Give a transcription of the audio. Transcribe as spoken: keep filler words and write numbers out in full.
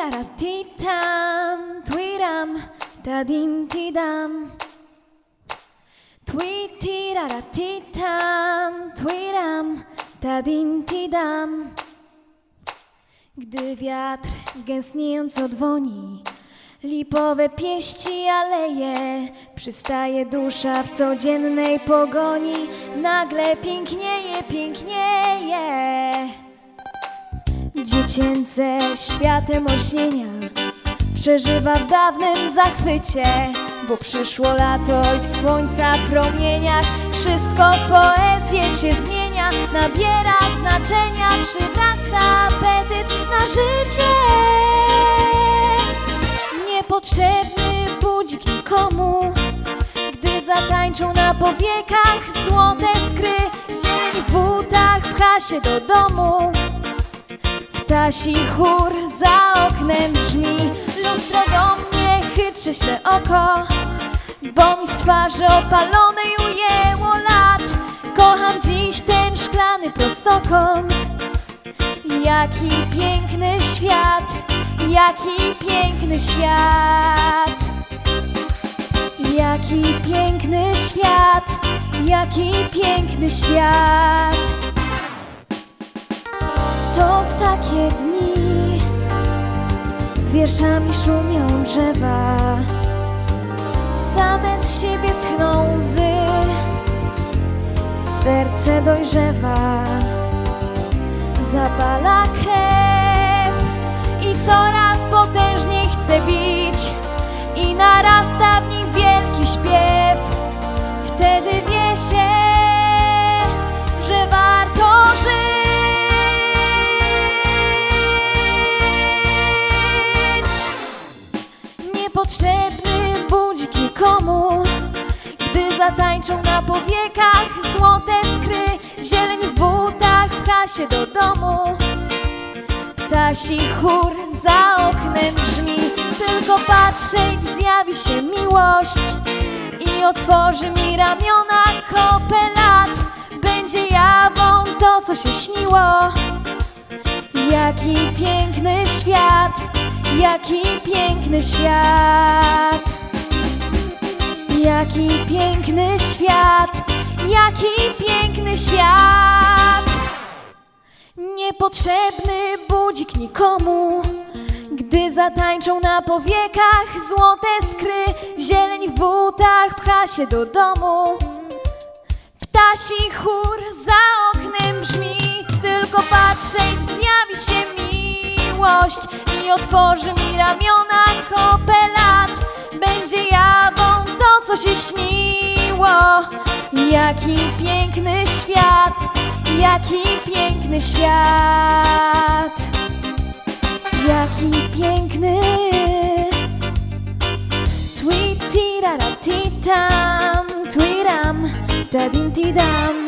Twi-tirara-ti-tam, twi-ram, tadim-ti-dam. Twi-tirara-ti-tam, twi-ram, tadim-ti-dam. Gdy wiatr gęstniejąco dzwoni, lipowe pieści aleje, przystaje dusza w codziennej pogoni, nagle pięknieje, pięknieje. Dziecięce światem olśnienia przeżywa w dawnym zachwycie, bo przyszło lato i w słońca promieniach wszystko w poezję się zmienia, nabiera znaczenia, przywraca apetyt na życie. Niepotrzebny budzik nikomu, gdy zatańczą na powiekach złote skry, zieleń w butach pcha się do domu. Ptasi chór za oknem brzmi, lustro do mnie chytrze śle oko, bo mi z twarzy opalonej ujęło lat. Kocham dziś ten szklany prostokąt. Jaki piękny świat, jaki piękny świat. Jaki piękny świat, jaki piękny świat. To w takie dni wierszami szumią drzewa, same z siebie schną łzy, serce dojrzewa, zapala krew i coraz potężniej chce bić i narasta w nich wielki śpiew. Wtedy wie się, że warto żyć. Niepotrzebny budzik nikomu, gdy zatańczą na powiekach złote skry, zieleń w butach pcha się do domu. Ptasi chór za oknem brzmi, tylko patrzeć zjawi się miłość i otworzy mi ramiona kopę lat. Będzie jawą to, co się śniło. Jaki piękny świat, jaki piękny świat. Jaki piękny świat, jaki piękny świat. Niepotrzebny budzik nikomu, gdy zatańczą na powiekach złote skry, zieleń w butach pcha się do domu. Ptasi chór za oknem brzmi, tylko patrzeć zjawi się miłość i otworzy mi ramiona kopę lat. Będzie jawą to, co się śniło. Jaki piękny świat, jaki piękny świat. Jaki piękny. Twi-tirara-ti-tam, twi-ram, tadim-ti-dam.